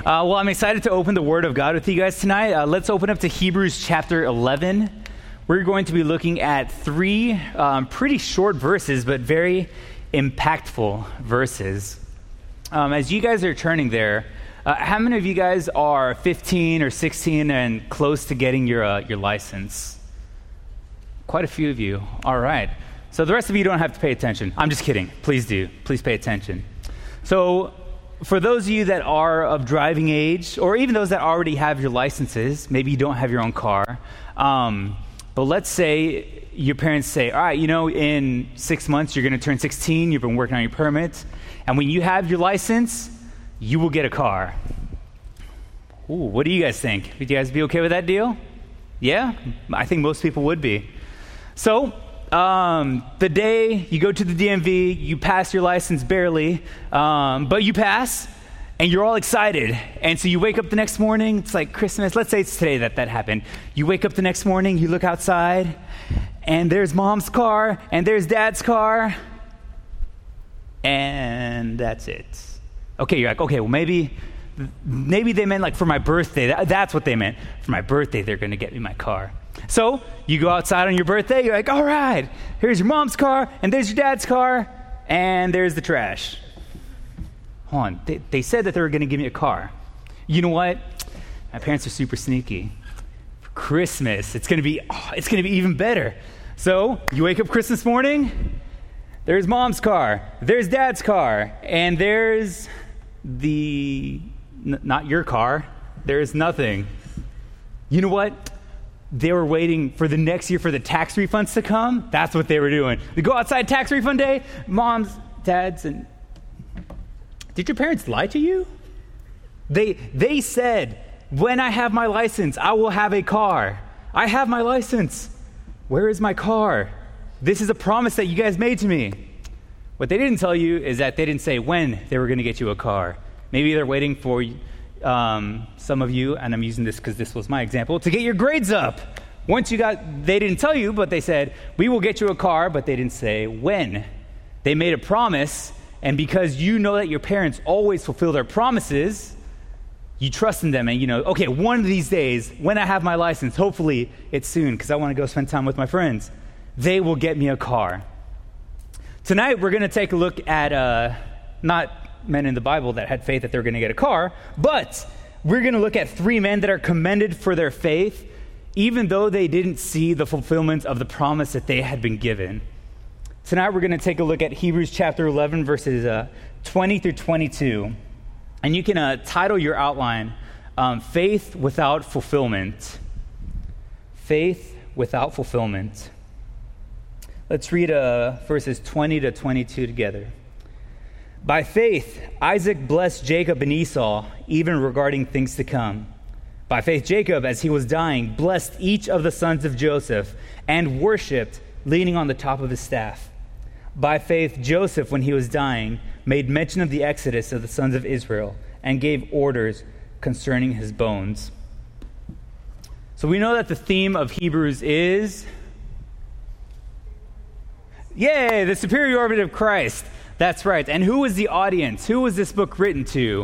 Well, I'm excited to open the Word of God with you guys tonight. Let's open up to Hebrews chapter 11. We're going to be looking at three pretty short verses, but very impactful verses. As you guys are turning there, how many of you guys are 15 or 16 and close to getting your license? Quite a few of you. All right. So the rest of you don't have to pay attention. I'm just kidding. Please do. Please pay attention. So for those of you that are of driving age, or even those that already have your licenses, maybe you don't have your own car, but let's say your parents say, all right, in 6 months you're going to turn 16, you've been working on your permit, and when you have your license, you will get a car. Ooh, what do you guys think? Would you guys be okay with that deal? Yeah? I think most people would be. So, the day you go to the DMV, you pass your license barely, but you pass, and you're all excited. And so you wake up the next morning, it's like Christmas. Let's say it's today that happened. You wake up the next morning, you look outside, and there's mom's car, and there's dad's car, and that's it. Okay, you're like, okay, well, maybe they meant like for my birthday. That's what they meant. For my birthday, they're going to get me my car. So you go outside on your birthday, you're like, all right, here's your mom's car, and there's your dad's car, and there's the trash. Hold on, they said that they were going to give me a car. You know what? My parents are super sneaky. For Christmas, it's going to be even better. So you wake up Christmas morning, there's mom's car, there's dad's car, and there's not your car, there's nothing. You know what? They were waiting for the next year for the tax refunds to come. That's what they were doing. They go outside tax refund day, moms, dads, and did your parents lie to you? They said, when I have my license, I will have a car. I have my license. Where is my car? This is a promise that you guys made to me. What they didn't tell you is that they didn't say when they were going to get you a car. Maybe they're waiting for some of you, and I'm using this because this was my example, to get your grades up. They didn't tell you, but they said, we will get you a car, but they didn't say when. They made a promise, and because you know that your parents always fulfill their promises, you trust in them, and okay, one of these days, when I have my license, hopefully it's soon, because I want to go spend time with my friends, they will get me a car. Tonight, we're going to take a look at, not men in the Bible that had faith that they're going to get a car, but we're going to look at three men that are commended for their faith, even though they didn't see the fulfillment of the promise that they had been given. Tonight, we're going to take a look at Hebrews chapter 11, verses 20 through 22. And you can title your outline, Faith Without Fulfillment. Faith Without Fulfillment. Let's read verses 20 to 22 together. By faith, Isaac blessed Jacob and Esau, even regarding things to come. By faith, Jacob, as he was dying, blessed each of the sons of Joseph and worshipped, leaning on the top of his staff. By faith, Joseph, when he was dying, made mention of the exodus of the sons of Israel and gave orders concerning his bones. So we know that the theme of Hebrews is, the superiority of Christ. That's right. And who was the audience? Who was this book written to?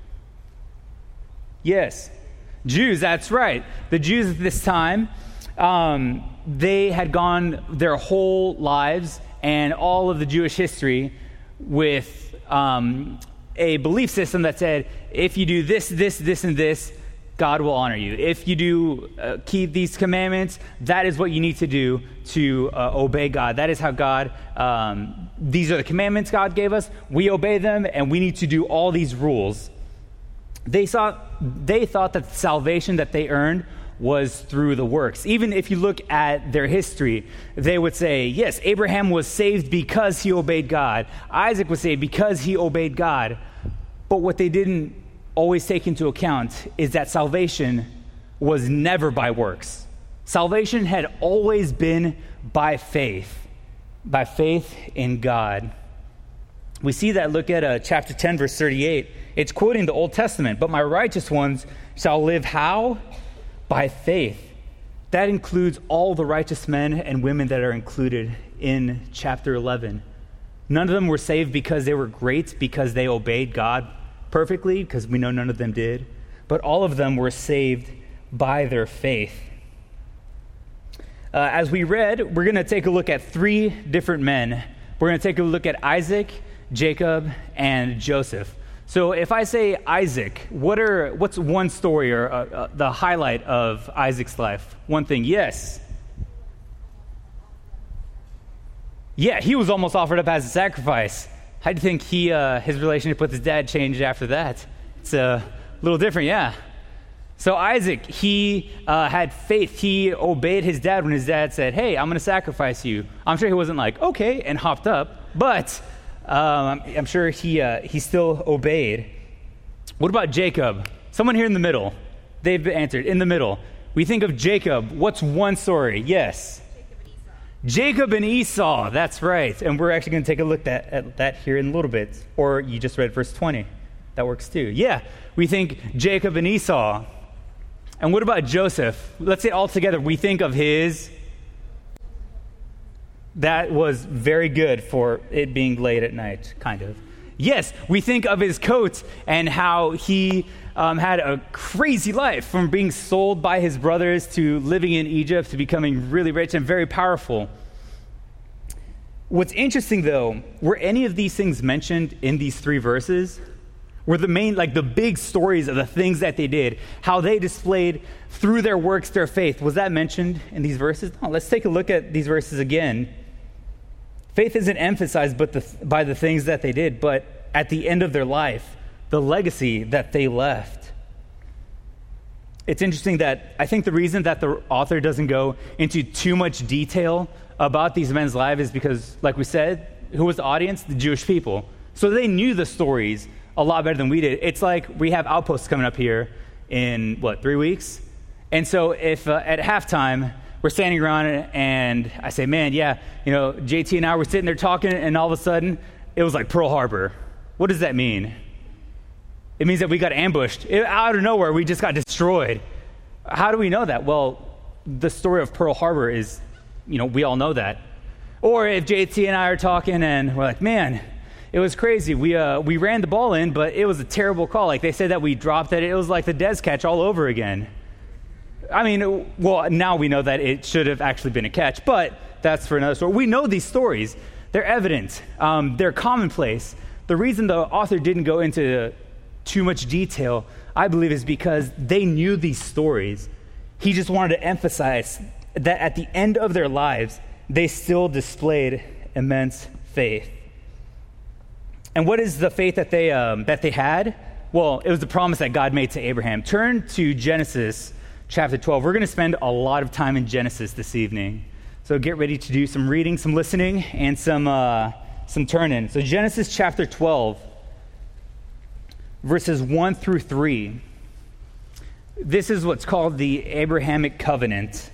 Yes, Jews, that's right. The Jews at this time, they had gone their whole lives and all of the Jewish history with a belief system that said, if you do this, this, this, and this, God will honor you. If you do keep these commandments, that is what you need to do to obey God. That is how God, these are the commandments God gave us. We obey them, and we need to do all these rules. They thought that the salvation that they earned was through the works. Even if you look at their history, they would say, yes, Abraham was saved because he obeyed God. Isaac was saved because he obeyed God. But what they didn't always take into account is that salvation was never by works. Salvation had always been by faith in God. We see that, look at chapter 10, verse 38. It's quoting the Old Testament, but my righteous ones shall live how? By faith. That includes all the righteous men and women that are included in chapter 11. None of them were saved because they were great, because they obeyed God perfectly, because we know none of them did, but all of them were saved by their faith. As we read, we're going to take a look at three different men. We're going to take a look at Isaac, Jacob, and Joseph. So if I say Isaac, what's one story or the highlight of Isaac's life? One thing, yes. Yeah, he was almost offered up as a sacrifice. How do you think his relationship with his dad changed after that? It's a little different, yeah. So Isaac, he had faith. He obeyed his dad when his dad said, hey, I'm going to sacrifice you. I'm sure he wasn't like, okay, and hopped up, but I'm sure he still obeyed. What about Jacob? Someone here in the middle. They've answered, in the middle. We think of Jacob. What's one story? Yes. Jacob and Esau, that's right. And we're actually going to take a look at that here in a little bit. Or you just read verse 20. That works too. Yeah, we think Jacob and Esau. And what about Joseph? Let's say all together, we think of his... That was very good for it being late at night, kind of. Yes, we think of his coat and how he had a crazy life, from being sold by his brothers to living in Egypt to becoming really rich and very powerful. What's interesting, though, were any of these things mentioned in these three verses? Were the big stories of the things that they did, how they displayed through their works their faith, was that mentioned in these verses? No, let's take a look at these verses again. Faith isn't emphasized by the things that they did, but at the end of their life, the legacy that they left. It's interesting that I think the reason that the author doesn't go into too much detail about these men's lives is because, like we said, who was the audience? The Jewish people. So they knew the stories a lot better than we did. It's like we have Outposts coming up here in, 3 weeks? And so if at halftime, we're standing around and I say, man, yeah, JT and I were sitting there talking, and all of a sudden, it was like Pearl Harbor. What does that mean? It means that we got ambushed. Out of nowhere, we just got destroyed. How do we know that? Well, the story of Pearl Harbor is, we all know that. Or if JT and I are talking and we're like, man, it was crazy. We ran the ball in, but it was a terrible call. Like they said that we dropped it. It was like the Des catch all over again. I mean, well, now we know that it should have actually been a catch, but that's for another story. We know these stories. They're evident. They're commonplace. The reason the author didn't go into too much detail, I believe, is because they knew these stories. He just wanted to emphasize that at the end of their lives, they still displayed immense faith. And what is the faith that they had? Well, it was the promise that God made to Abraham. Turn to Genesis chapter 12. We're going to spend a lot of time in Genesis this evening. So get ready to do some reading, some listening, and some turning. So Genesis chapter 12, verses 1 through 3. This is what's called the Abrahamic covenant.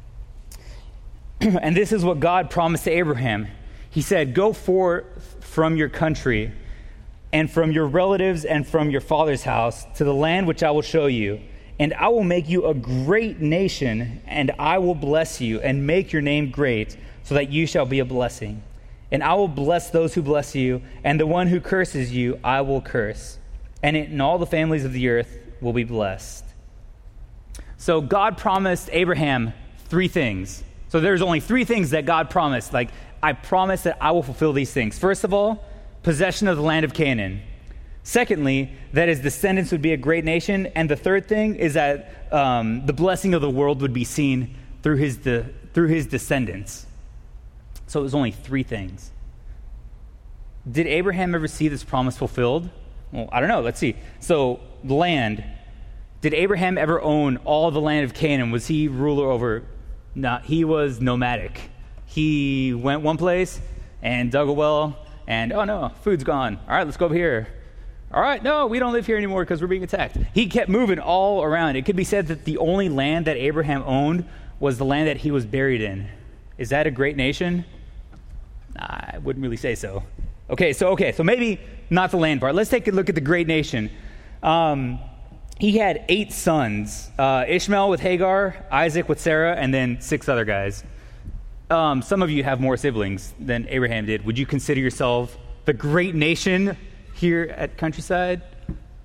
And this is what God promised to Abraham. He said, go forth from your country and from your relatives and from your father's house to the land which I will show you. And I will make you a great nation, and I will bless you and make your name great, so that you shall be a blessing. And I will bless those who bless you, and the one who curses you I will curse. And in all the families of the earth will be blessed. So God promised Abraham 3 things. So there's only 3 things that God promised. Like, I promise that I will fulfill these things. First of all, possession of the land of Canaan. Secondly, that his descendants would be a great nation. And the third thing is that the blessing of the world would be seen through his descendants. So it was only 3 things. Did Abraham ever see this promise fulfilled? Well, I don't know. Let's see. So land. Did Abraham ever own all the land of Canaan? Was he ruler over? No, he was nomadic. He went one place and dug a well, and oh no, food's gone. All right, let's go over here. All right, no, we don't live here anymore because we're being attacked. He kept moving all around. It could be said that the only land that Abraham owned was the land that he was buried in. Is that a great nation? I wouldn't really say so. Okay, so maybe not the land part. Let's take a look at the great nation. He had 8 sons, Ishmael with Hagar, Isaac with Sarah, and then 6 other guys. Some of you have more siblings than Abraham did. Would you consider yourself the great nation here at Countryside?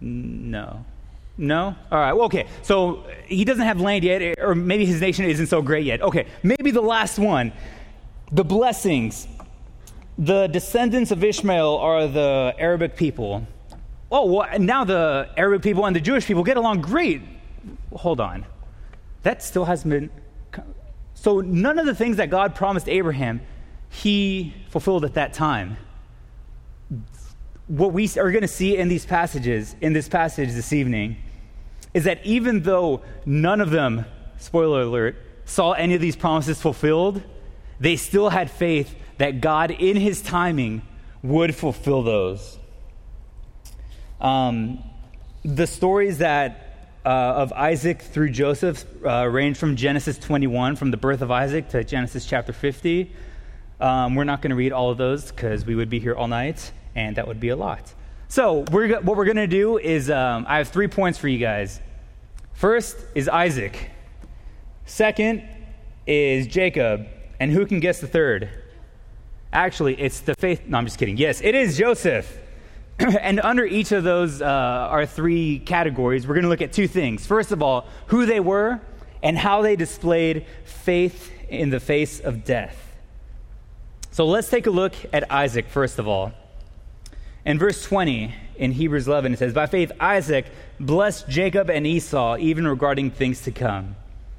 No. No? All right. Well, okay. So he doesn't have land yet, or maybe his nation isn't so great yet. Okay. Maybe the last one. The blessings. The descendants of Ishmael are the Arabic people. Oh, well, now the Arabic people and the Jewish people get along great. Hold on. That still hasn't been... So none of the things that God promised Abraham, he fulfilled at that time. What we are going to see in these passages, in this passage this evening, is that even though none of them, spoiler alert, saw any of these promises fulfilled, they still had faith that God, in his timing, would fulfill those. The stories of Isaac through Joseph range from Genesis 21, from the birth of Isaac, to Genesis chapter 50. We're not going to read all of those because we would be here all night, and that would be a lot. So what we're going to do is I have 3 points for you guys. First is Isaac. Second is Jacob. And who can guess the third? Actually, it's the faith... No, I'm just kidding. Yes, it is Joseph. And under each of those are 3 categories. We're going to look at 2 things. First of all, who they were and how they displayed faith in the face of death. So let's take a look at Isaac, first of all. In verse 20 in Hebrews 11, it says, "By faith Isaac blessed Jacob and Esau, even regarding things to come."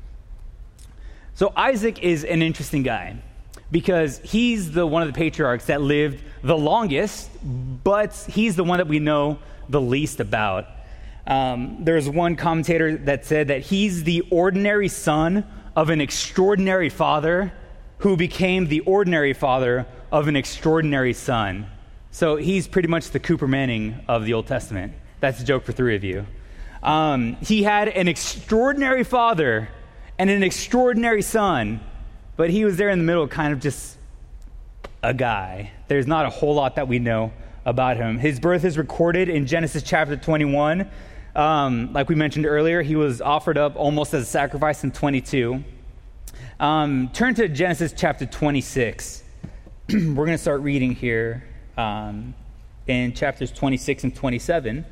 So Isaac is an interesting guy because he's the one of the patriarchs that lived the longest, but he's the one that we know the least about. There's one commentator that said that he's the ordinary son of an extraordinary father who became the ordinary father of an extraordinary son. So he's pretty much the Cooper Manning of the Old Testament. That's a joke for 3 of you. He had an extraordinary father and an extraordinary son, but he was there in the middle, kind of just a guy. There's not a whole lot that we know about him. His birth is recorded in Genesis chapter 21. Like we mentioned earlier, he was offered up almost as a sacrifice in 22. Turn to Genesis chapter 26. We're going to start reading here in chapters 26 and 27.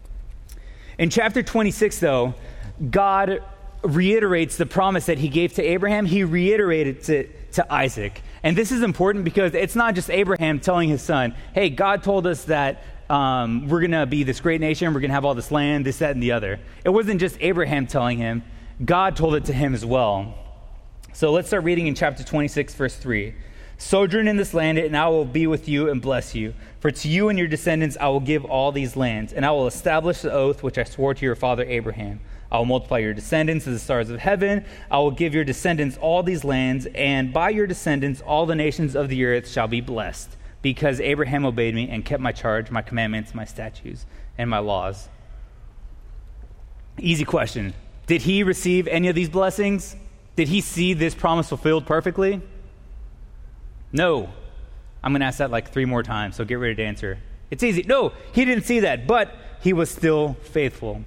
In chapter 26, though, God reiterates the promise that he gave to Abraham. He reiterated it to Isaac. And this is important because it's not just Abraham telling his son, hey, God told us that we're going to be this great nation, we're going to have all this land, this, that, and the other. It wasn't just Abraham telling him. God told it to him as well. So let's start reading in chapter 26, verse 3. "Sojourn in this land, and I will be with you and bless you. For to you and your descendants I will give all these lands, and I will establish the oath which I swore to your father Abraham. I will multiply your descendants as the stars of heaven. I will give your descendants all these lands, and by your descendants all the nations of the earth shall be blessed, because Abraham obeyed me and kept my charge, my commandments, my statutes, and my laws." Easy question. Did he receive any of these blessings? Did he see this promise fulfilled perfectly? No. I'm going to ask that like 3 more times, so get ready to answer. It's easy. No, he didn't see that, but he was still faithful.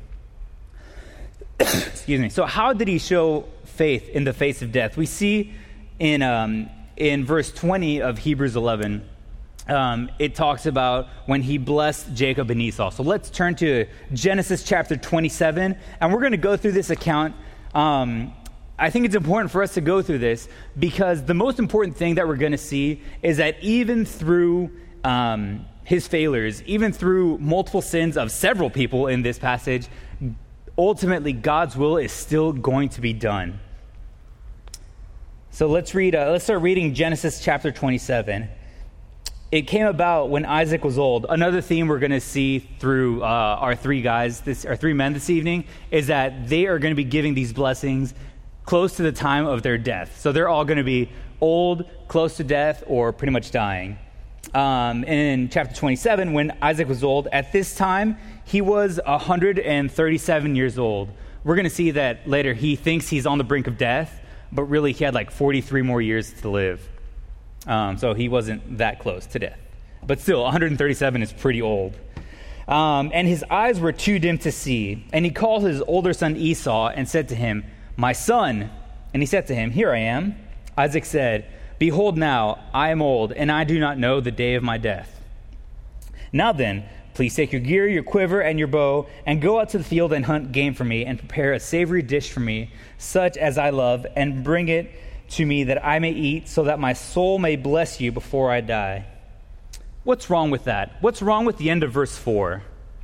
Excuse me. So how did he show faith in the face of death? We see in verse 20 of Hebrews 11, it talks about when he blessed Jacob and Esau. So let's turn to Genesis chapter 27, and we're going to go through this account. I think it's important for us to go through this because the most important thing that we're going to see is that even through his failures, even through multiple sins of several people in this passage, ultimately God's will is still going to be done. So let's start reading Genesis chapter 27. It came about when Isaac was old. Another theme we're going to see through our 3 men this evening is that they are going to be giving these blessings close to the time of their death. So they're all going to be old, close to death, or pretty much dying. In chapter 27, when Isaac was old, at this time, he was 137 years old. We're going to see that later. He thinks he's on the brink of death, but really he had like 43 more years to live. So he wasn't that close to death. But still, 137 is pretty old. And his eyes were too dim to see. And he called his older son Esau and said to him, "My son." And he said to him, "Here I am." Isaac said, "Behold now, I am old, and I do not know the day of my death. Now then, Please take your gear, your quiver, and your bow, and go out to the field and hunt game for me, and prepare a savory dish for me, such as I love, and bring it to me that I may eat, so that my soul may bless you before I die." What's wrong with that? What's wrong with the end of verse 4?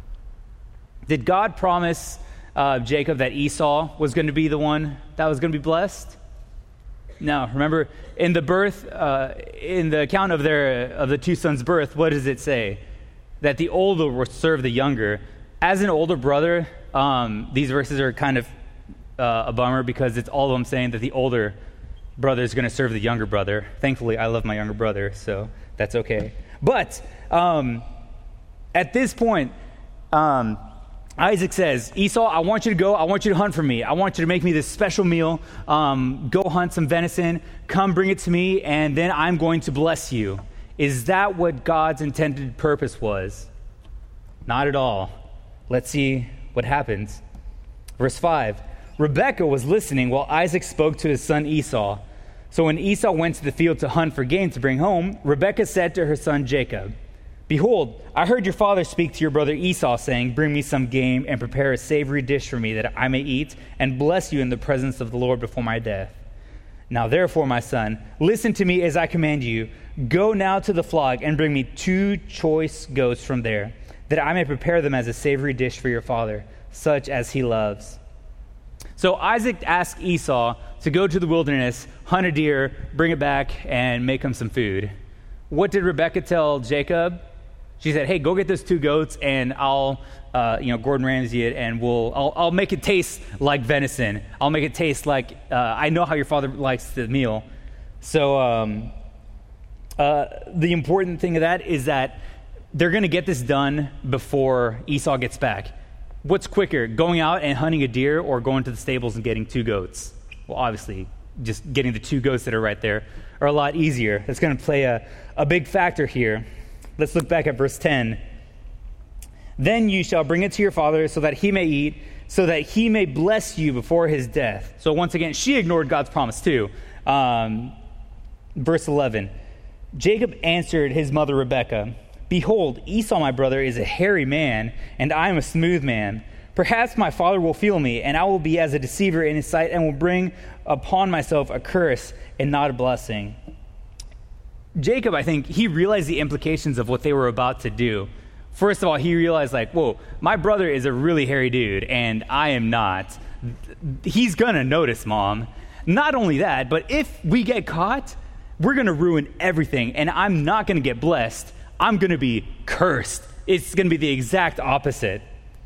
Did God promise Jacob that Esau was going to be the one that was going to be blessed? No. Remember, in the birth, in the account of the two sons' birth, what does it say? That the older will serve the younger. As an older brother, these verses are kind of a bummer, because it's all of them saying that the older brother is going to serve the younger brother. Thankfully, I love my younger brother, so that's okay. But at this point, Isaac says, "Esau, I want you to go. I want you to hunt for me. I want you to make me this special meal. Go hunt some venison. Come bring it to me, and then I'm going to bless you." Is that what God's intended purpose was? Not at all. Let's see what happens. Verse 5, Rebekah was listening while Isaac spoke to his son Esau. So when Esau went to the field to hunt for game to bring home, Rebekah said to her son Jacob, "Behold, I heard your father speak to your brother Esau, saying, 'Bring me some game and prepare a savory dish for me, that I may eat and bless you in the presence of the Lord before my death.' Now therefore, my son, listen to me as I command you. Go now to the flock and bring me 2 choice goats from there, that I may prepare them as a savory dish for your father, such as he loves." So Isaac asked Esau to go to the wilderness, hunt a deer, bring it back, and make him some food. What did Rebekah tell Jacob? She said, "Hey, go get those 2 goats, and I'll, Gordon Ramsay it, and I'll make it taste like venison. I'll make it taste like I know how your father likes the meal." So the important thing of that is that they're going to get this done before Esau gets back. What's quicker, going out and hunting a deer, or going to the stables and getting 2 goats? Well, obviously, just getting the 2 goats that are right there are a lot easier. That's going to play a big factor here. Let's look back at verse 10. "Then you shall bring it to your father, so that he may eat, so that he may bless you before his death." So once again, she ignored God's promise too. Verse 11. "Jacob answered his mother Rebekah, 'Behold, Esau my brother is a hairy man, and I am a smooth man. Perhaps my father will feel me, and I will be as a deceiver in his sight, and will bring upon myself a curse and not a blessing.'" Jacob, I think, he realized the implications of what they were about to do. First of all, he realized, whoa, my brother is a really hairy dude, and I am not. He's going to notice, Mom. Not only that, but if we get caught, we're going to ruin everything, and I'm not going to get blessed. I'm going to be cursed. It's going to be the exact opposite.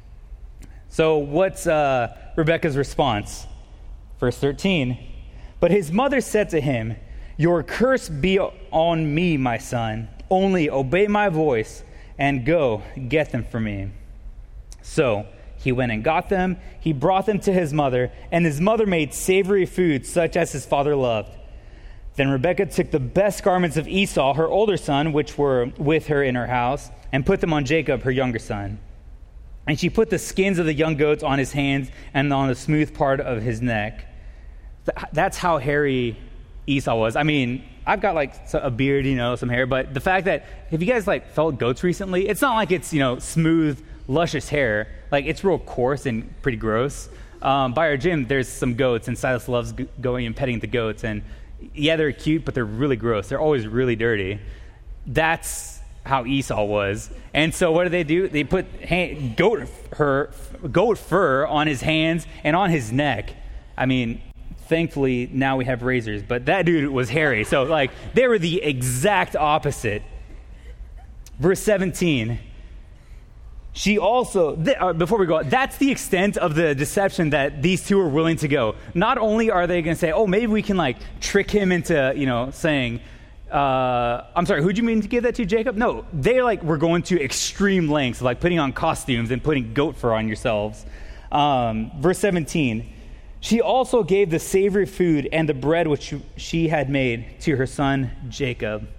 So what's Rebekah's response? Verse 13, "But his mother said to him, 'Your curse be on me, my son. Only obey my voice and go get them for me.' So he went and got them. He brought them to his mother, and his mother made savory food such as his father loved. Then Rebekah took the best garments of Esau, her older son, which were with her in her house, and put them on Jacob, her younger son. And she put the skins of the young goats on his hands and on the smooth part of his neck." That's how hairy Esau was. I mean, I've got a beard, some hair, but the fact that, have you guys felt goats recently? It's not like it's, smooth, luscious hair. It's real coarse and pretty gross. By our gym, there's some goats, and Silas loves going and petting the goats, and yeah, they're cute, but they're really gross. They're always really dirty. That's how Esau was. And so what do? They put goat fur on his hands and on his neck. I mean, thankfully, now we have razors, but that dude was hairy. So, they were the exact opposite. Verse 17. She also, before we go, that's the extent of the deception that these two are willing to go. Not only are they going to say, "Oh, maybe we can trick him into, saying, I'm sorry, who'd you mean to give that to, Jacob?" No, they were going to extreme lengths, putting on costumes and putting goat fur on yourselves. Verse 17. "She also gave the savory food and the bread which she had made to her son Jacob.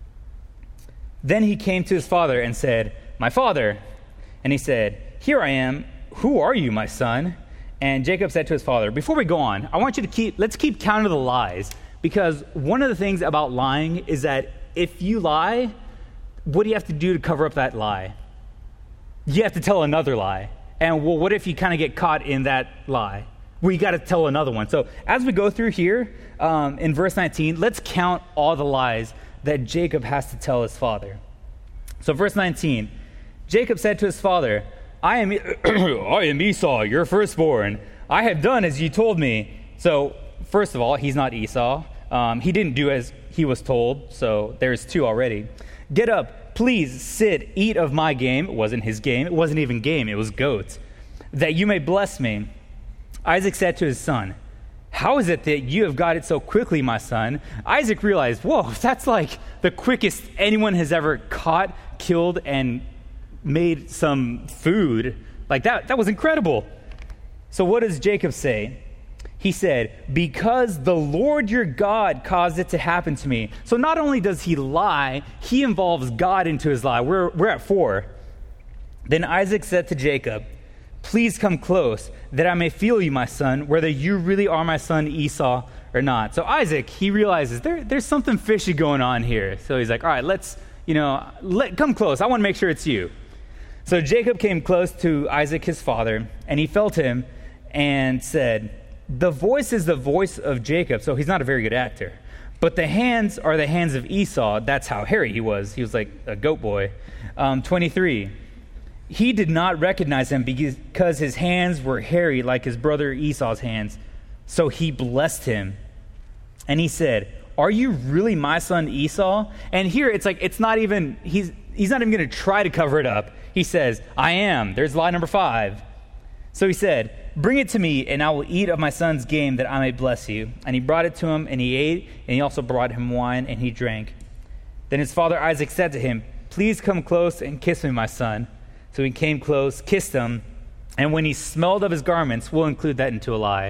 Then he came to his father and said, 'My father.' And he said, 'Here I am. Who are you, my son?' And Jacob said to his father," before we go on, I want you to let's keep count of the lies, because one of the things about lying is that if you lie, what do you have to do to cover up that lie? you have to tell another lie. And well, what if you kind of get caught in that lie? Well, you got to tell another one. So as we go through here in verse 19, let's count all the lies that Jacob has to tell his father. So verse 19, Jacob said to his father, I am Esau, your firstborn. I have done as you told me. So first of all, he's not Esau. He didn't do as he was told, so there's two already. Get up, please sit, eat of my game. It wasn't his game. It wasn't even game. It was goats. That you may bless me. Isaac said to his son, how is it that you have got it so quickly, my son? Isaac realized, whoa, that's like the quickest anyone has ever caught, killed, and made some food. Like that was incredible. So what does Jacob say? He said, because the Lord your God caused it to happen to me. So not only does he lie, he involves God into his lie. We're at 4. Then Isaac said to Jacob, please come close, that I may feel you, my son, whether you really are my son Esau or not. So Isaac, he realizes there's something fishy going on here. So he's like, all right, let's, come close. I want to make sure it's you. So Jacob came close to Isaac, his father, and he felt him and said, the voice is the voice of Jacob. So he's not a very good actor. But the hands are the hands of Esau. That's how hairy he was. He was like a goat boy. 23. He did not recognize him because his hands were hairy like his brother Esau's hands. So he blessed him. And he said, are you really my son Esau? And here it's like, it's not even, he's not even going to try to cover it up. He says, I am. There's lie number 5. So he said, bring it to me, and I will eat of my son's game that I may bless you. And he brought it to him, and he ate, and he also brought him wine, and he drank. Then his father Isaac said to him, please come close and kiss me, my son. So he came close, kissed him, and when he smelled of his garments, we'll include that into a lie,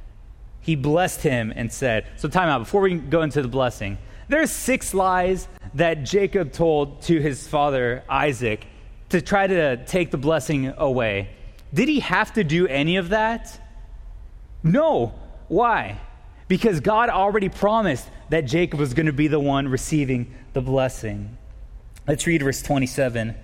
he blessed him and said, so time out, before we go into the blessing, there's 6 lies that Jacob told to his father Isaac to try to take the blessing away. Did he have to do any of that? No. Why? Because God already promised that Jacob was going to be the one receiving the blessing. Let's read verse 27,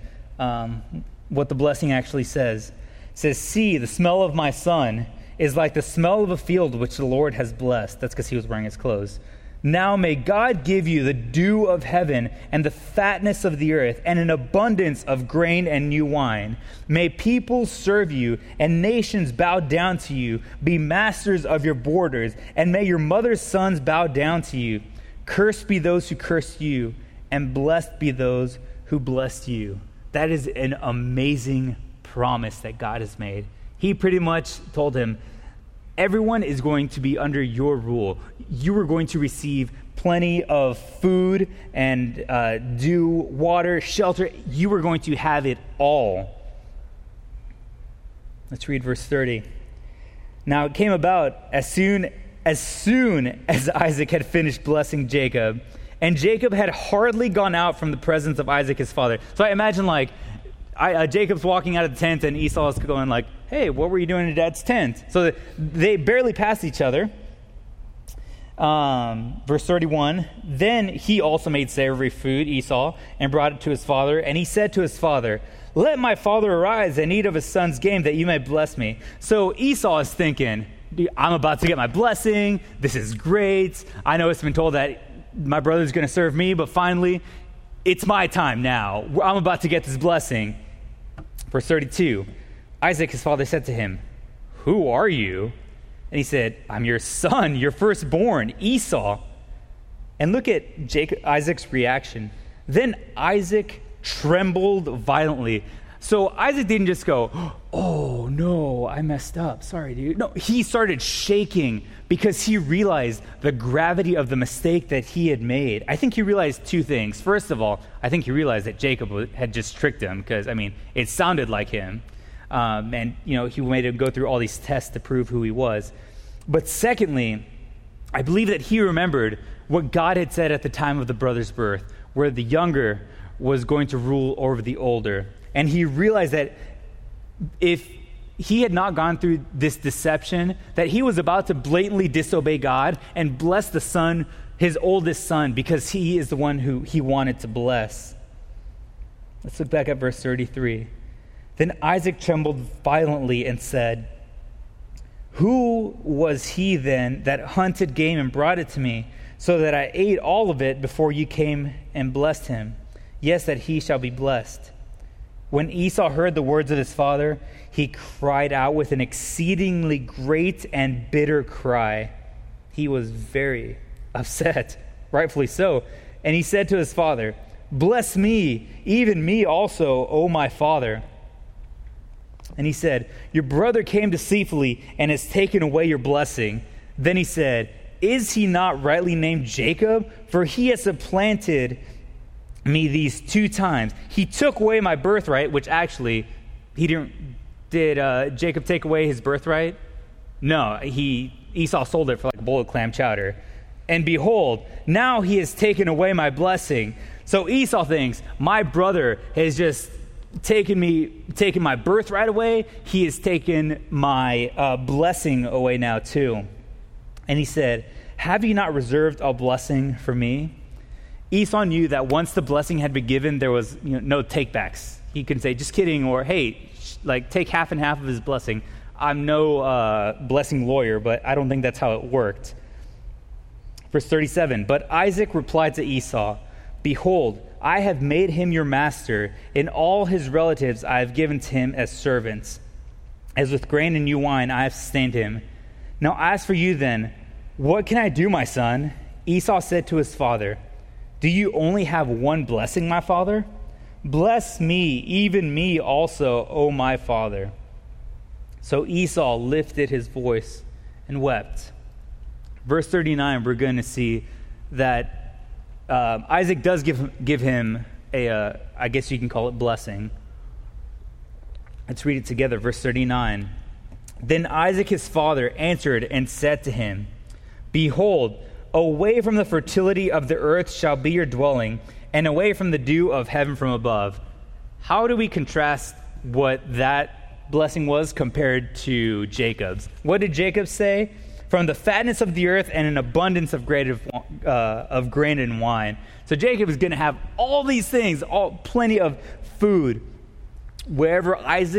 what the blessing actually says. It says, see, the smell of my son is like the smell of a field which the Lord has blessed. That's because he was wearing his clothes. Now may God give you the dew of heaven and the fatness of the earth and an abundance of grain and new wine. May people serve you and nations bow down to you, be masters of your borders, and may your mother's sons bow down to you. Cursed be those who curse you, and blessed be those who bless you. That is an amazing promise that God has made. He pretty much told him, everyone is going to be under your rule. You are going to receive plenty of food and dew, water, shelter. You are going to have it all. Let's read verse 30. Now it came about as soon as Isaac had finished blessing Jacob, and Jacob had hardly gone out from the presence of Isaac his father. So I imagine Jacob's walking out of the tent and Esau's going like, hey, what were you doing in dad's tent? So they barely passed each other. Verse 31, then he also made savory food, Esau, and brought it to his father. And he said to his father, let my father arise and eat of his son's game that you may bless me. So Esau is thinking, I'm about to get my blessing. This is great. I know it's been told that my brother's going to serve me, but finally, it's my time now. I'm about to get this blessing. Verse 32, Isaac, his father, said to him, who are you? And he said, I'm your son, your firstborn, Esau. And look at Isaac's reaction. Then Isaac trembled violently. So Isaac didn't just go, oh, no, I messed up. Sorry, dude. No, he started shaking because he realized the gravity of the mistake that he had made. I think he realized 2 things. First of all, I think he realized that Jacob had just tricked him because, it sounded like him. And he made him go through all these tests to prove who he was. But secondly, I believe that he remembered what God had said at the time of the brother's birth, where the younger was going to rule over the older. And he realized that if he had not gone through this deception, that he was about to blatantly disobey God and bless the son, his oldest son, because he is the one who he wanted to bless. Let's look back at verse 33. Then Isaac trembled violently and said, "Who was he then that hunted game and brought it to me, so that I ate all of it before you came and blessed him? Yes, that he shall be blessed." When Esau heard the words of his father, he cried out with an exceedingly great and bitter cry. He was very upset, rightfully so. And he said to his father, "Bless me, even me also, O my father." And he said, "Your brother came deceitfully and has taken away your blessing." Then he said, "Is he not rightly named Jacob? For he has supplanted me these 2 times. He took away my birthright," which actually, did Jacob take away his birthright? No, Esau sold it for like a bowl of clam chowder. "And behold, now he has taken away my blessing." So Esau thinks, my brother has just taken my birthright away. He has taken my blessing away now too. And he said, "Have you not reserved a blessing for me?" Esau knew that once the blessing had been given, there was no takebacks. He could say, "Just kidding," or "Hey, take half and half of his blessing." I'm no blessing lawyer, but I don't think that's how it worked. Verse 37, "But Isaac replied to Esau, 'Behold, I have made him your master, and all his relatives I have given to him as servants. As with grain and new wine I have sustained him. Now as for you then, what can I do, my son?' Esau said to his father, 'Do you only have one blessing, my father? Bless me, even me also, O my father.' So Esau lifted his voice and wept." Verse 39, we're going to see that Isaac does give him I guess you can call it blessing. Let's read it together. Verse 39. "Then Isaac his father answered and said to him, 'Behold, away from the fertility of the earth shall be your dwelling, and away from the dew of heaven from above.'" How do we contrast what that blessing was compared to Jacob's? What did Jacob say? "From the fatness of the earth and an abundance of grain and wine." So Jacob is going to have all these things, plenty of food. Wherever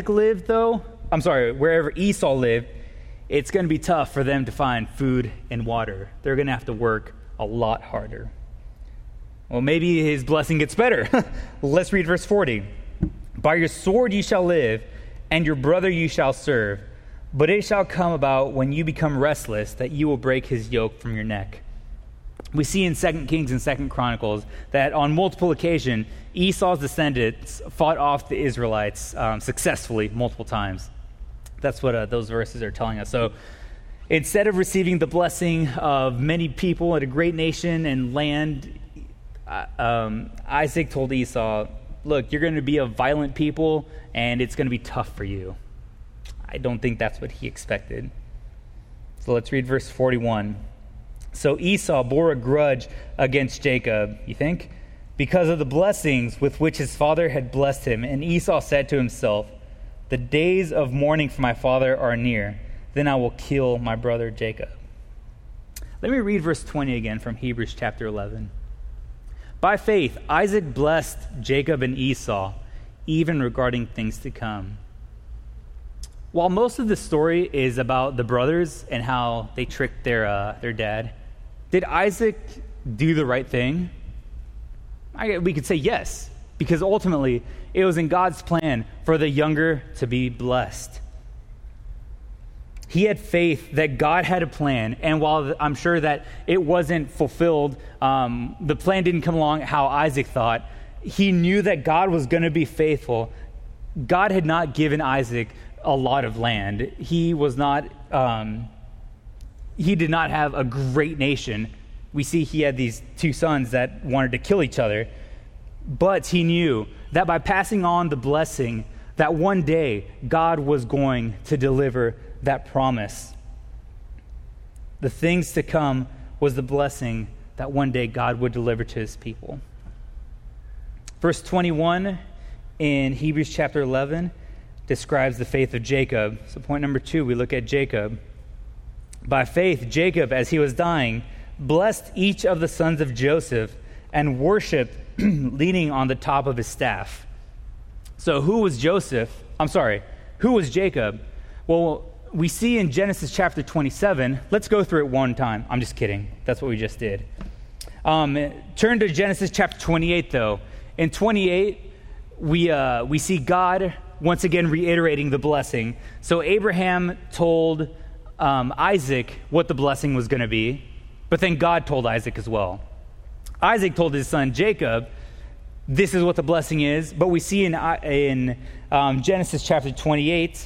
Esau lived, it's going to be tough for them to find food and water. They're going to have to work a lot harder. Well, maybe his blessing gets better. Let's read verse 40. "By your sword you shall live, and your brother you shall serve. But it shall come about when you become restless that you will break his yoke from your neck." We see in 2 Kings and 2 Chronicles that on multiple occasions, Esau's descendants fought off the Israelites successfully multiple times. That's what those verses are telling us. So instead of receiving the blessing of many people and a great nation and land, Isaac told Esau, "Look, you're going to be a violent people, and it's going to be tough for you." I don't think that's what he expected. So let's read verse 41. "So Esau bore a grudge against Jacob," you think, "because of the blessings with which his father had blessed him. And Esau said to himself, 'The days of mourning for my father are near. Then I will kill my brother Jacob.'" Let me read verse 20 again from Hebrews chapter 11. "By faith, Isaac blessed Jacob and Esau, even regarding things to come." While most of the story is about the brothers and how they tricked their dad, did Isaac do the right thing? We could say yes, because ultimately it was in God's plan for the younger to be blessed. He had faith that God had a plan, and while I'm sure that it wasn't fulfilled, the plan didn't come along how Isaac thought, he knew that God was going to be faithful. God had not given Isaac a lot of land. He did not have a great nation. We see he had these 2 sons that wanted to kill each other. But he knew that by passing on the blessing, that one day God was going to deliver that promise. The things to come was the blessing that one day God would deliver to his people. Verse 21 in Hebrews chapter 11 describes the faith of Jacob. So point number 2, we look at Jacob. "By faith, Jacob, as he was dying, blessed each of the sons of Joseph and worshiped leaning on the top of his staff." So who was Joseph? I'm sorry, who was Jacob? Well, we see in Genesis chapter 27, let's go through it one time. I'm just kidding. That's what we just did. Turn to Genesis chapter 28, though. In 28, we see God once again reiterating the blessing. So Abraham told Isaac what the blessing was going to be, but then God told Isaac as well. Isaac told his son Jacob, this is what the blessing is, but we see in Genesis chapter 28,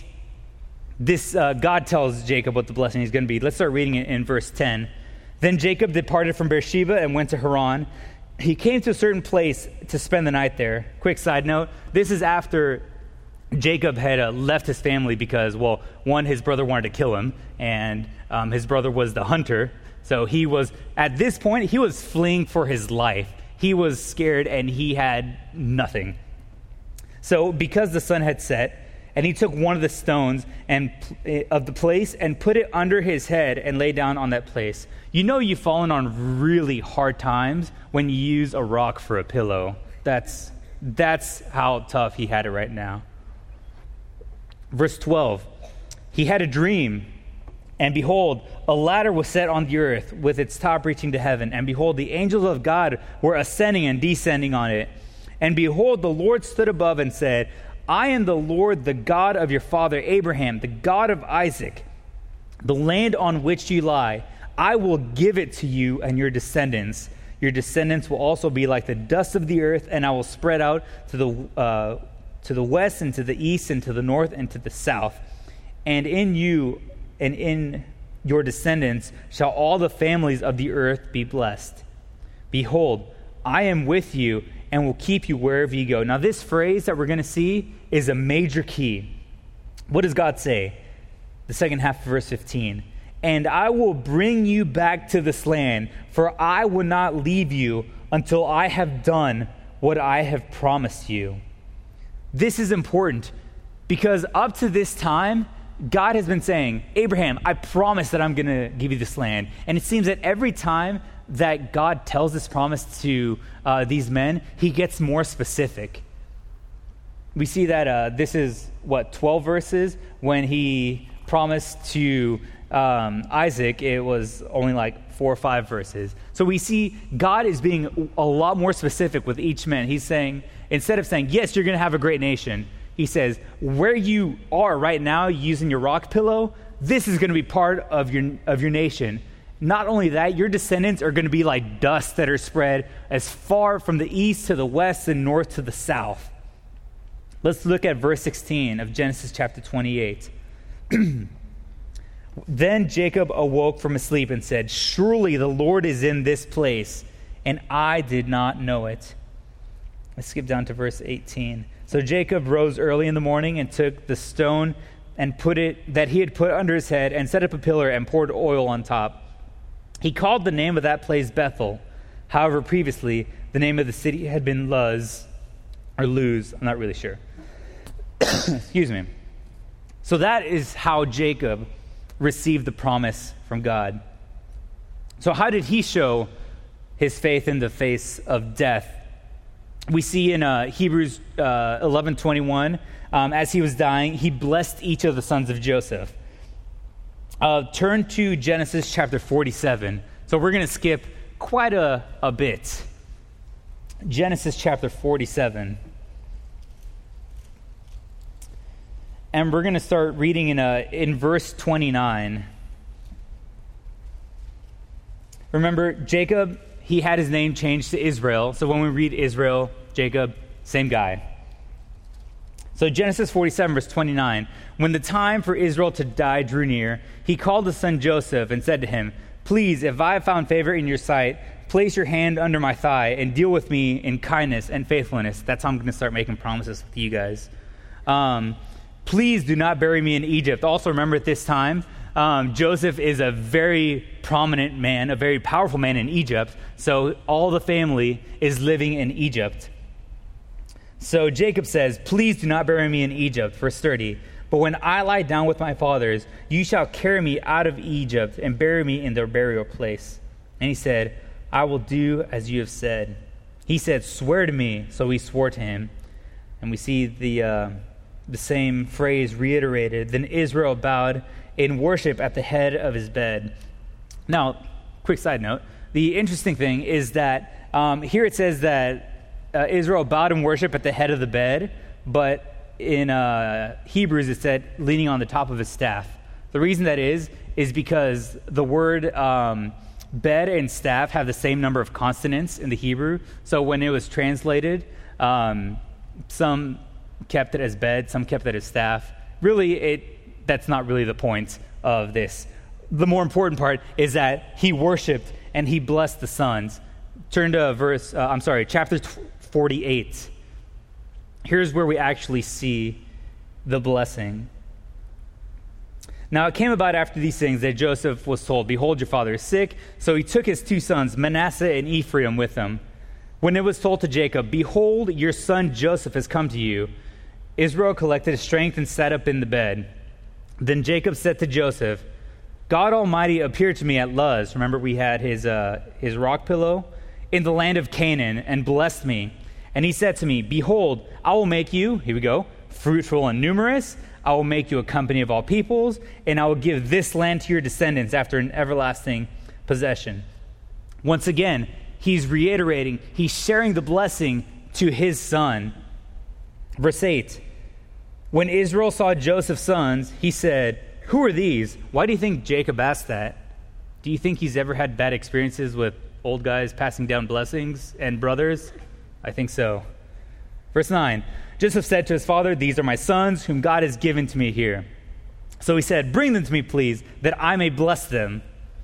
God tells Jacob what the blessing is going to be. Let's start reading it in verse 10. Then Jacob departed from Beersheba and went to Haran. He came to a certain place to spend the night there. Quick side note, this is after Jacob had left his family because, well, one, his brother wanted to kill him, and his brother was the hunter. So he was, at this point, he was fleeing for his life. He was scared and he had nothing. So because the sun had set, and he took one of the stones of the place and put it under his head and lay down on that place. You know you've fallen on really hard times when you use a rock for a pillow. That's how tough he had it right now. Verse 12, he had a dream, and behold, a ladder was set on the earth with its top reaching to heaven. And behold, the angels of God were ascending and descending on it. And behold, the Lord stood above and said, I am the Lord, the God of your father Abraham, the God of Isaac. The land on which you lie, I will give it to you and your descendants. Your descendants will also be like the dust of the earth, and I will spread out to the west and to the east and to the north and to the south. And in you and in your descendants shall all the families of the earth be blessed. Behold, I am with you and will keep you wherever you go. Now, this phrase that we're going to see is a major key. What does God say? The second half of verse 15. And I will bring you back to this land, for I will not leave you until I have done what I have promised you. This is important because up to this time, God has been saying, Abraham, I promise that I'm going to give you this land. And it seems that every time that God tells this promise to these men, he gets more specific. We see that this is, 12 verses? When he promised to Isaac, it was only like 4 or 5 verses. So we see God is being a lot more specific with each man. He's saying, instead of saying, yes, you're going to have a great nation, he says, where you are right now using your rock pillow, this is going to be part of your nation. Not only that, your descendants are going to be like dust that are spread as far from the east to the west and north to the south. Let's look at verse 16 of Genesis chapter 28. Then Jacob awoke from his sleep and said, surely the Lord is in this place, and I did not know it. Let's skip down to verse 18. So Jacob rose early in the morning and took the stone and put it that he had put under his head and set up a pillar and poured oil on top. He called the name of that place Bethel. However, previously, the name of the city had been Luz, I'm not really sure. Excuse me. So that is how Jacob received the promise from God. So how did he show his faith in the face of death? We see in Hebrews 11:21, as he was dying, he blessed each of the sons of Joseph. Turn to Genesis chapter 47. So we're going to skip quite a bit. Genesis chapter 47. And we're going to start reading in verse 29. Remember, Jacob, he had his name changed to Israel. So when we read Israel, Jacob, same guy. So Genesis 47, verse 29. When the time for Israel to die drew near, he called his son Joseph and said to him, please, if I have found favor in your sight, place your hand under my thigh and deal with me in kindness and faithfulness. That's how I'm going to start making promises with you guys. Please do not bury me in Egypt. Also remember at this time, Joseph is a very prominent man, a very powerful man in Egypt. So all the family is living in Egypt. So Jacob says, please do not bury me in Egypt, verse 30. But when I lie down with my fathers, you shall carry me out of Egypt and bury me in their burial place. And he said, I will do as you have said. He said, swear to me. So he swore to him. And we see the the same phrase reiterated. Then Israel bowed in worship at the head of his bed. Now, quick side note, the interesting thing is that here it says that Israel bowed in worship at the head of the bed, but in Hebrews it said leaning on the top of his staff. The reason that is because the word bed and staff have the same number of consonants in the Hebrew. So when it was translated, some kept it as bed, some kept it as staff. Really, that's not really the point of this. The more important part is that he worshiped and he blessed the sons. Turn to chapter 48. Here's where we actually see the blessing. Now it came about after these things that Joseph was told, "Behold, your father is sick." So he took his two sons, Manasseh and Ephraim, with him. When it was told to Jacob, "Behold, your son Joseph has come to you," Israel collected his strength and sat up in the bed. Then Jacob said to Joseph, "God Almighty appeared to me at Luz." Remember, we had his rock pillow in the land of Canaan and blessed me. And he said to me, "Behold, I will make you," here we go, "fruitful and numerous. I will make you a company of all peoples, and I will give this land to your descendants after an everlasting possession." Once again, he's reiterating, he's sharing the blessing to his son. Verse 8, when Israel saw Joseph's sons, he said, "Who are these?" Why do you think Jacob asked that? Do you think he's ever had bad experiences with old guys passing down blessings and brothers? I think so. Verse 9, Joseph said to his father, "These are my sons, whom God has given to me here." So he said, "Bring them to me, please, that I may bless them."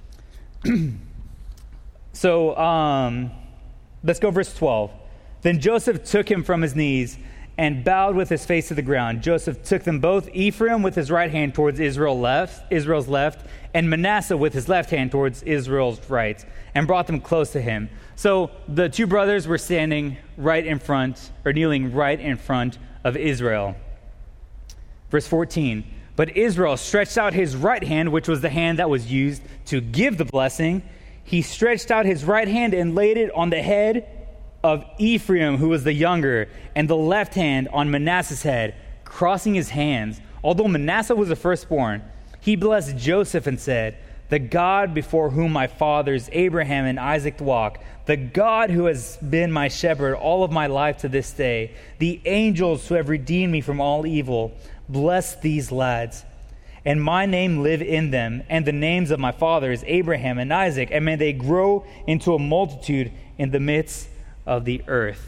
So let's go verse 12. Then Joseph took him from his knees and bowed with his face to the ground. Joseph took them both, Ephraim with his right hand towards Israel's left, and Manasseh with his left hand towards Israel's right, and brought them close to him. So the two brothers were standing right in front, or kneeling right in front of Israel. Verse 14, but Israel stretched out his right hand, which was the hand that was used to give the blessing. He stretched out his right hand and laid it on the head of Ephraim, who was the younger, and the left hand on Manasseh's head, crossing his hands. Although Manasseh was the firstborn, he blessed Joseph and said, "The God before whom my fathers Abraham and Isaac walk, the God who has been my shepherd all of my life to this day, the angels who have redeemed me from all evil, bless these lads. And my name live in them, and the names of my fathers Abraham and Isaac, and may they grow into a multitude in the midst of the earth."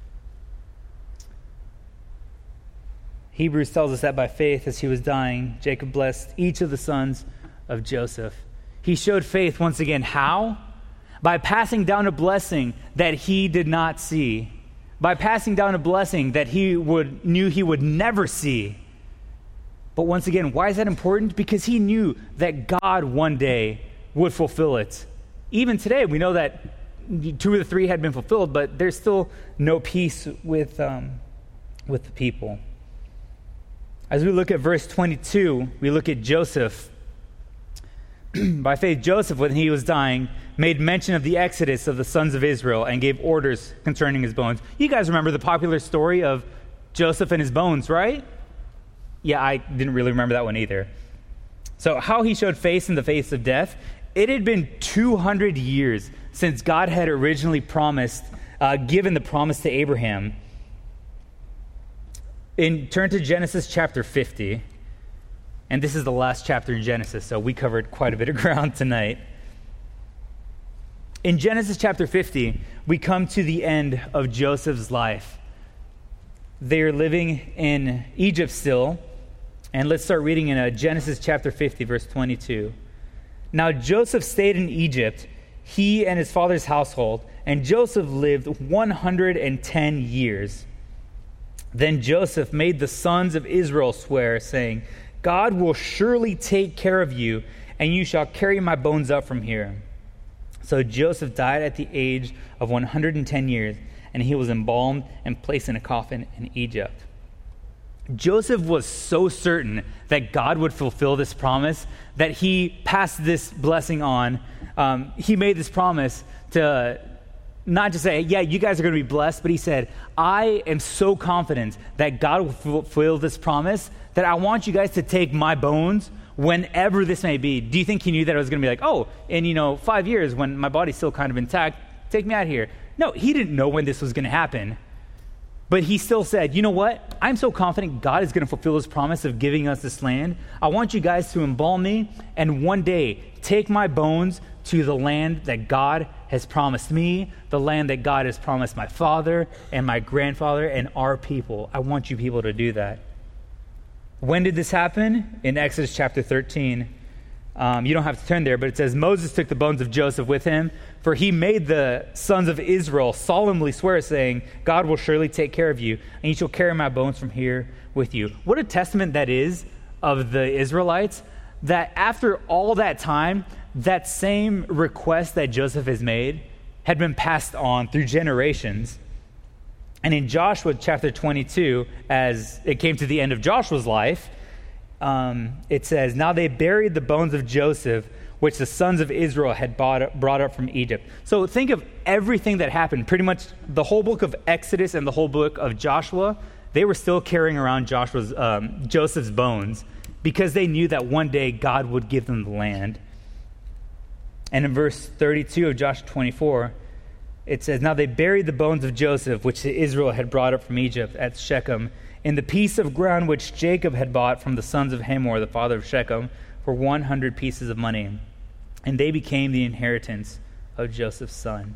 Hebrews tells us that by faith, as he was dying, Jacob blessed each of the sons of Joseph. He showed faith once again. How? By passing down a blessing that he did not see. By passing down a blessing that he knew he would never see. But once again, why is that important? Because he knew that God one day would fulfill it. Even today, we know that 2 of the 3 had been fulfilled, but there's still no peace with the people. As we look at verse 22, we look at Joseph. By faith, Joseph, when he was dying, made mention of the exodus of the sons of Israel and gave orders concerning his bones. You guys remember the popular story of Joseph and his bones, right? Yeah, I didn't really remember that one either. So how he showed faith in the face of death. It had been 200 years since God had originally given the promise to Abraham. Turn to Genesis chapter 50. And this is the last chapter in Genesis, so we covered quite a bit of ground tonight. In Genesis chapter 50, we come to the end of Joseph's life. They are living in Egypt still. And let's start reading in Genesis chapter 50, verse 22. Now Joseph stayed in Egypt, he and his father's household, and Joseph lived 110 years. Then Joseph made the sons of Israel swear, saying, "God will surely take care of you, and you shall carry my bones up from here." So Joseph died at the age of 110 years, and he was embalmed and placed in a coffin in Egypt. Joseph was so certain that God would fulfill this promise that he passed this blessing on. He made this promise to not just say, yeah, you guys are going to be blessed, but he said, I am so confident that God will fulfill this promise that I want you guys to take my bones whenever this may be. Do you think he knew that it was going to be like, oh, in 5 years when my body's still kind of intact, take me out of here? No, he didn't know when this was going to happen. But he still said, you know what? I'm so confident God is going to fulfill his promise of giving us this land. I want you guys to embalm me and one day take my bones to the land that God has promised me, the land that God has promised my father and my grandfather and our people. I want you people to do that. When did this happen? In Exodus chapter 13. You don't have to turn there, but it says, Moses took the bones of Joseph with him, for he made the sons of Israel solemnly swear, saying, God will surely take care of you, and you shall carry my bones from here with you. What a testament that is of the Israelites, that after all that time, that same request that Joseph has made had been passed on through generations. And in Joshua chapter 22, as it came to the end of Joshua's life, it says, now they buried the bones of Joseph, which the sons of Israel had brought up from Egypt. So think of everything that happened. Pretty much the whole book of Exodus and the whole book of Joshua, they were still carrying around Joseph's bones because they knew that one day God would give them the land. And in verse 32 of Joshua 24, it says, now they buried the bones of Joseph, which Israel had brought up from Egypt at Shechem, in the piece of ground which Jacob had bought from the sons of Hamor, the father of Shechem, for 100 pieces of money. And they became the inheritance of Joseph's son.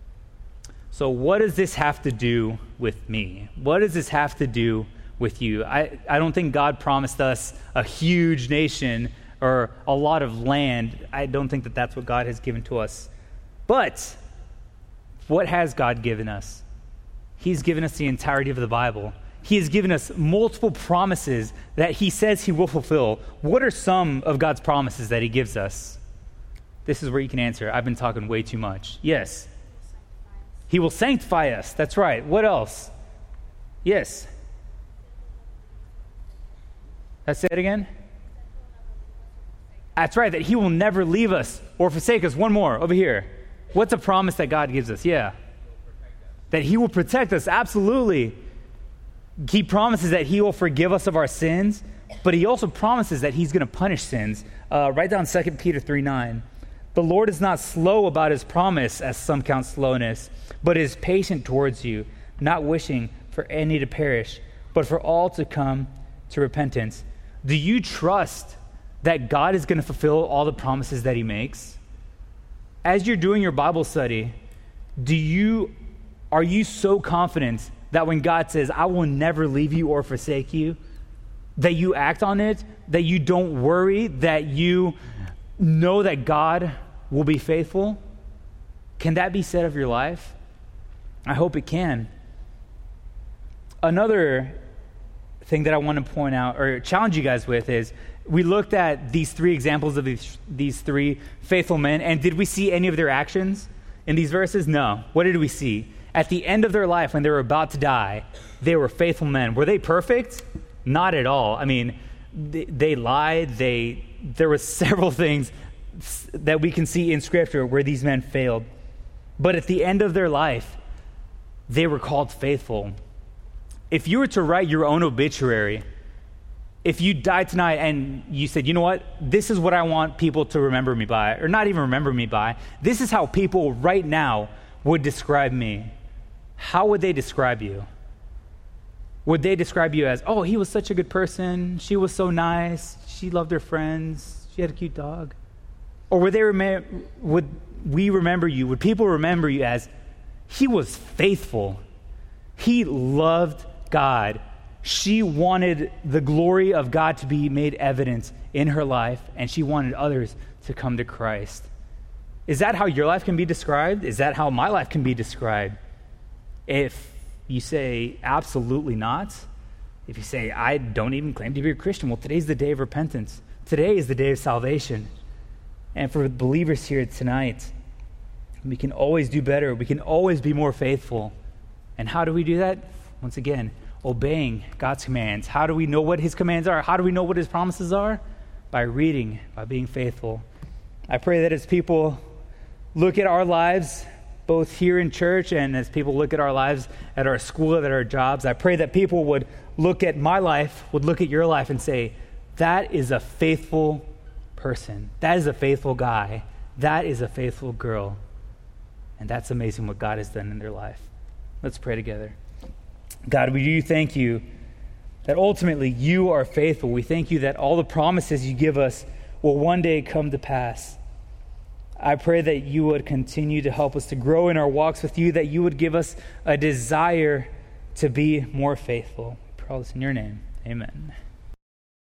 So what does this have to do with me? What does this have to do with you? I don't think God promised us a huge nation or a lot of land. I don't think that that's what God has given to us. But what has God given us? He's given us the entirety of the Bible. He has given us multiple promises that he says he will fulfill. What are some of God's promises that he gives us? This is where you can answer. I've been talking way too much. Yes. He will sanctify us. That's right. What else? Yes. Let's say it again. That's right, that he will never leave us or forsake us. One more, over here. What's a promise that God gives us? Yeah. That he will protect us. Absolutely. He promises that he will forgive us of our sins, but he also promises that he's going to punish sins. Write down 2 Peter 3:9. The Lord is not slow about his promise, as some count slowness, but is patient towards you, not wishing for any to perish, but for all to come to repentance. Do you trust that God is going to fulfill all the promises that he makes? As you're doing your Bible study, are you so confident that when God says, I will never leave you or forsake you, that you act on it, that you don't worry, that you know that God will be faithful? Can that be said of your life? I hope it can. Another thing that I want to point out or challenge you guys with is, we looked at these three examples of these three faithful men, and did we see any of their actions in these verses? No. What did we see? At the end of their life, when they were about to die, they were faithful men. Were they perfect? Not at all. I mean, they lied. There were several things that we can see in Scripture where these men failed. But at the end of their life, they were called faithful. If you were to write your own obituary, if you died tonight and you said, you know what, this is what I want people to remember me by, or not even remember me by, this is how people right now would describe me, how would they describe you? Would they describe you as, oh, he was such a good person, she was so nice, she loved her friends, she had a cute dog? Or would we remember you, would people remember you as, he was faithful, he loved God, she wanted the glory of God to be made evident in her life, and she wanted others to come to Christ? Is that how your life can be described? Is that how my life can be described? If you say, absolutely not, if you say, I don't even claim to be a Christian, well, today's the day of repentance. Today is the day of salvation. And for believers here tonight, we can always do better. We can always be more faithful. And how do we do that? Once again, obeying God's commands. How do we know what his commands are? How do we know what his promises are? By reading, by being faithful. I pray that as people look at our lives both here in church and as people look at our lives, at our school, at our jobs. I pray that people would look at my life, would look at your life and say, that is a faithful person. That is a faithful guy. That is a faithful girl. And that's amazing what God has done in their life. Let's pray together. God, we do thank you that ultimately you are faithful. We thank you that all the promises you give us will one day come to pass. I pray that you would continue to help us to grow in our walks with you, that you would give us a desire to be more faithful. We pray all this in your name. Amen.